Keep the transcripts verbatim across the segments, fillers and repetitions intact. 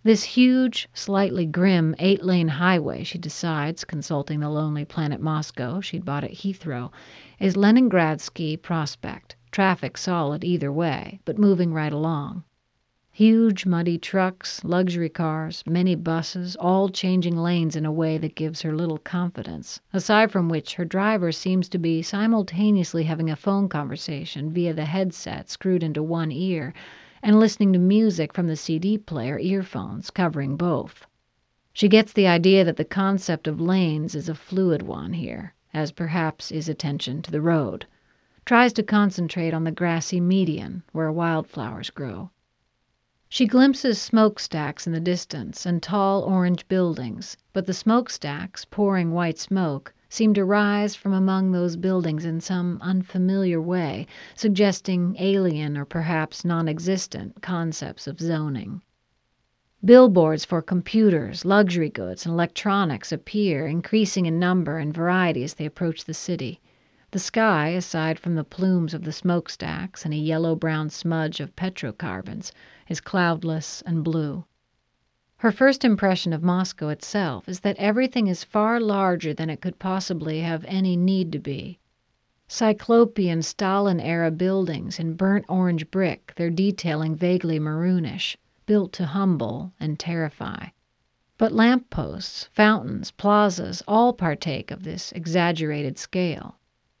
This huge, slightly grim eight-lane highway, she decides, consulting the Lonely Planet Moscow she'd bought at Heathrow, is Leningradsky Prospect, traffic solid either way, but moving right along. Huge, muddy trucks, luxury cars, many buses, all changing lanes in a way that gives her little confidence, aside from which her driver seems to be simultaneously having a phone conversation via the headset screwed into one ear and listening to music from the C D player earphones covering both. She gets the idea that the concept of lanes is a fluid one here, as perhaps is attention to the road. Tries to concentrate on the grassy median where wildflowers grow. She glimpses smokestacks in the distance and tall orange buildings, but the smokestacks, pouring white smoke, seem to rise from among those buildings in some unfamiliar way, suggesting alien or perhaps non-existent concepts of zoning. Billboards for computers, luxury goods, and electronics appear, increasing in number and variety as they approach the city. The sky, aside from the plumes of the smokestacks and a yellow-brown smudge of petrocarbons, is cloudless and blue. Her first impression of Moscow itself is that everything is far larger than it could possibly have any need to be. Cyclopean Stalin-era buildings in burnt orange brick, their detailing vaguely maroonish, built to humble and terrify. But lampposts, fountains, plazas all partake of this exaggerated scale.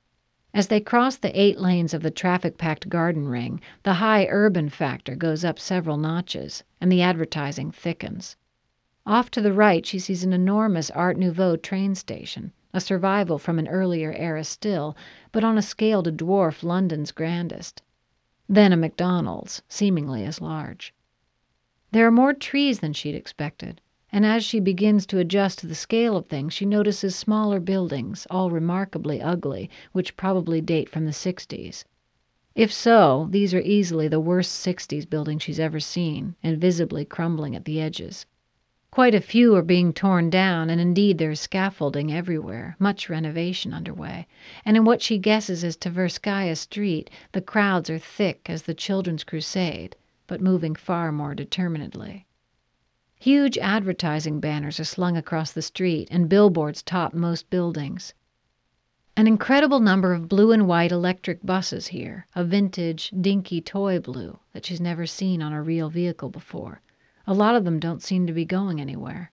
As they cross the eight lanes of the traffic-packed garden ring, the high urban factor goes up several notches, and the advertising thickens. Off to the right she sees an enormous Art Nouveau train station, a survival from an earlier era still, but on a scale to dwarf London's grandest. Then a McDonald's, seemingly as large. There are more trees than she'd expected, and as she begins to adjust to the scale of things, she notices smaller buildings, all remarkably ugly, which probably date from the sixties. If so, these are easily the worst sixties buildings she's ever seen, and visibly crumbling at the edges. Quite a few are being torn down, and indeed there is scaffolding everywhere, much renovation underway. And in what she guesses is Tverskaya Street, the crowds are thick as the Children's Crusade, but moving far more determinedly. Huge advertising banners are slung across the street, and billboards top most buildings. An incredible number of blue and white electric buses here, a vintage, dinky toy blue that she's never seen on a real vehicle before. A lot of them don't seem to be going anywhere.